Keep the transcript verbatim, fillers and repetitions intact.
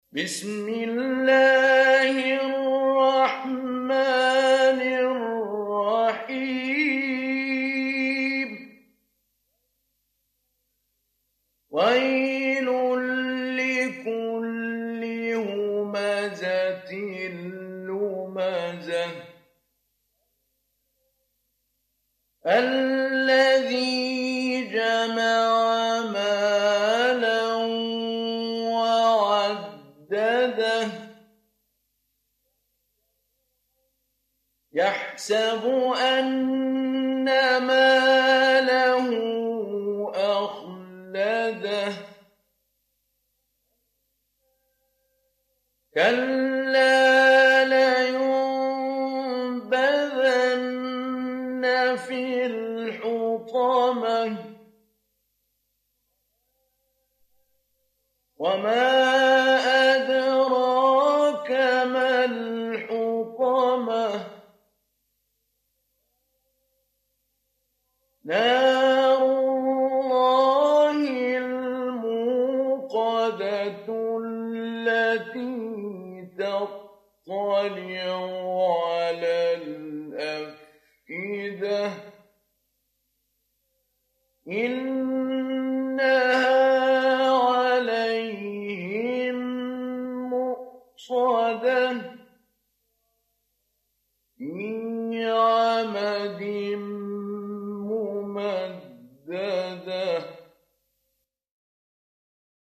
بسم الله الرحمن الرحيم ويل لكل همزة لمزة الذي جمع مالا وعدده يحسب أن ماله أخلده كلا لينبذن في الحطمة وما أدراك ما الحطمة نار الله الموقدة التي تطلع على الأفئدة إنها عليهم مؤصدة في عمد